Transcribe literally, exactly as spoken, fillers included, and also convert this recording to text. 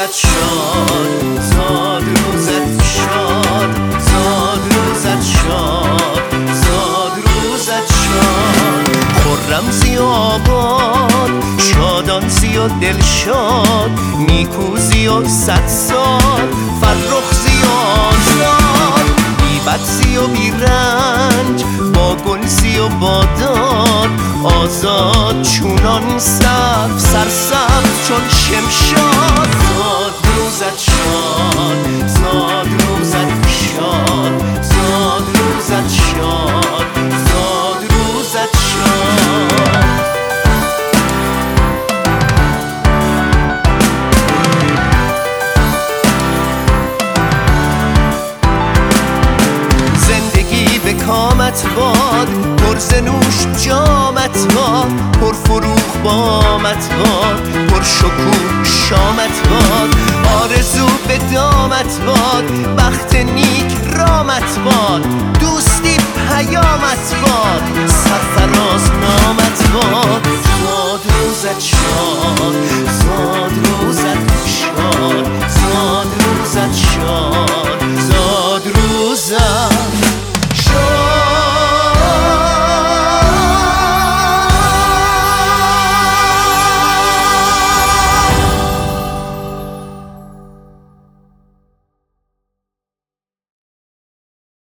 روزت شاد، زاد روزت شاد، زاد روزت شاد، زاد روزت شاد. خرم زی و آباد، شادان زی و دلشاد، نیکوزی و صد سال، فرخ زی و آزاد، بی بد زی و بی رنج، با گل زی و باداد، آزاد چونان سبز، سرسبز چون شمشاد. زاد روزت شاد، زاد روزت شاد، زاد روزت شاد، زاد روزت شاد. زندگی به کامت باد، پرز نوش جامت باد، پر فروغ بامت باد، پر شکوه شامت باد، آرزو به دامت باد، بخت نیک رامت باد، دوستی پیامت باد، سرفراز نامت باد. زاد روزت شاد،